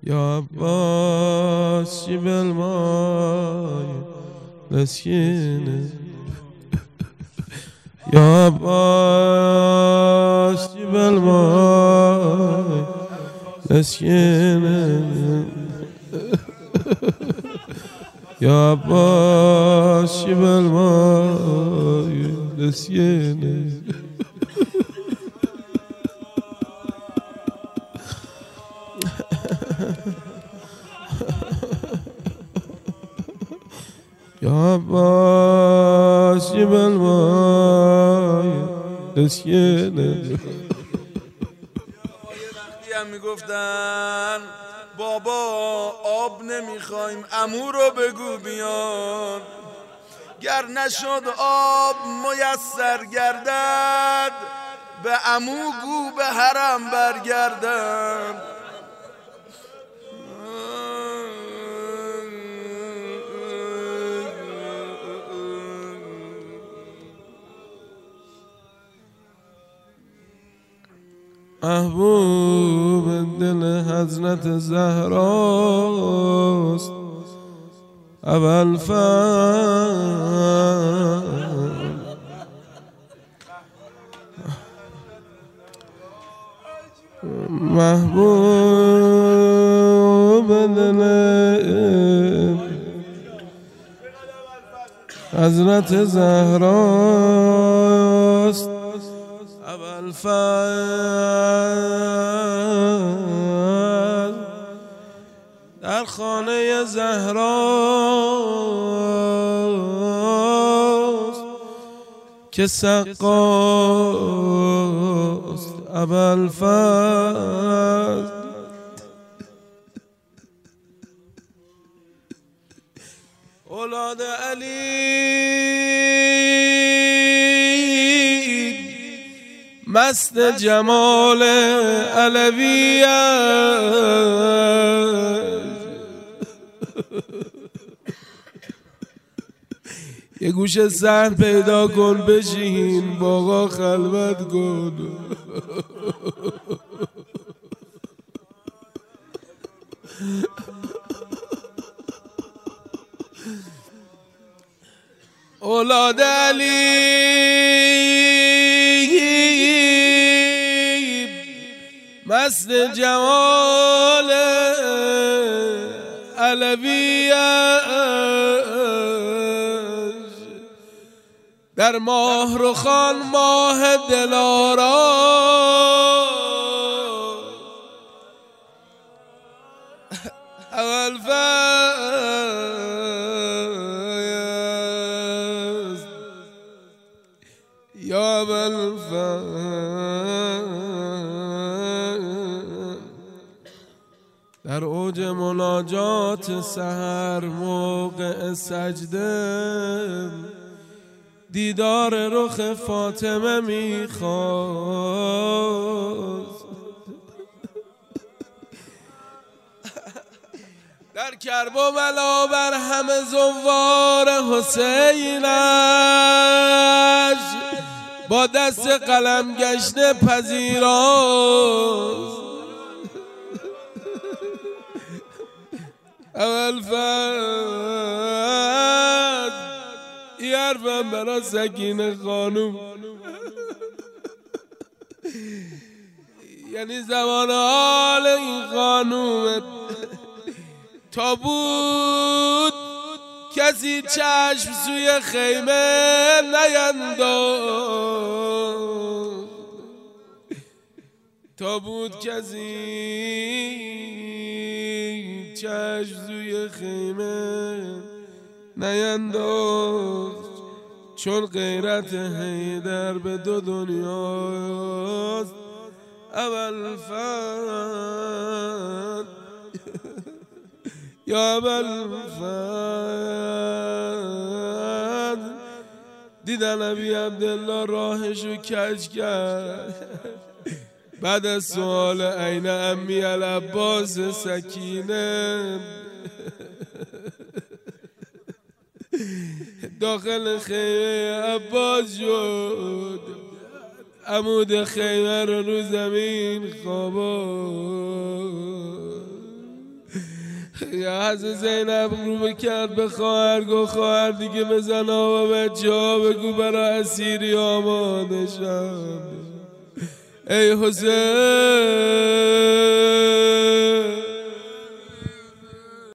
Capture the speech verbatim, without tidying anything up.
يا عباس جيب الماي نسكينه يا عباس جيب الماي نسكينه يا عباس جيب الماي نسكينه يا عباس جيب الماي نسكينه. وقتی هم میگفتن بابا آب نمیخوایم عمو رو بگو بیان، گر نشد آب میسر گردد به عمو گو به حرم برگردم. محبوب دل حضرت زهراست اول فضل، محبوب دل حضرت زهراست اول فضل، در خانه زهراست که سقاست اول فضل. اولاد علی مست جمال علویت، یه گوشه صحن پیدا کن بشین باقا خلوت کن. اولاد علی مست جمال علویت، در ماه رخان ماه دلارا اول فضل یا اول فضل. در اوج مناجات سحر موقع سجده دیدار رخ فاطمه میخواست، در کرب و بلا بر همه زوار حسینش با دست قلم گشته پذیراست اول فضل. ای حرفم برا سکینه خانوم، یعنی زمان حال این خانومت تا بود کسی چشم سوی خیمه نینداخت، تا بود کسی چشم سوی خیمه نینداخت، چون غیرت حیدر به دو دنیاست اول فضل یا اول فضل. دیدن ابی عبدالله راهشو کج کرد بعد از سوال عین امی العباس سکینه، داخل خیمه عباس شد، عمود خیمه رو رو زمین خواباند. یا حضرت زینب رو بکرد به خواهر، گفت خواهر دیگه بزن آبا بچه ها، بگو برای اسیری آماده شد. ای حسین